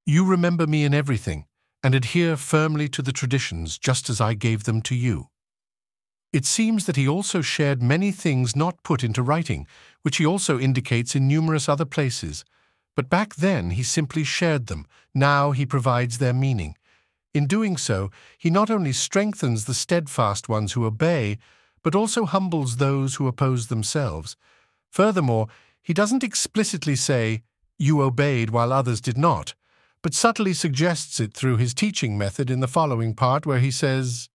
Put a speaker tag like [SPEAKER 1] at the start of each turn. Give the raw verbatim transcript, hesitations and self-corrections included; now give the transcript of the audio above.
[SPEAKER 1] You remember me in everything, and adhere firmly to the traditions just as I gave them to you. It seems that he also shared many things not put into writing, which he also indicates in numerous other places. But back then he simply shared them, now he provides their meaning. In doing so, he not only strengthens the steadfast ones who obey, but also humbles those who oppose themselves. Furthermore, he doesn't explicitly say, "You obeyed while others did not," but subtly suggests it through his teaching method in the following part where he says,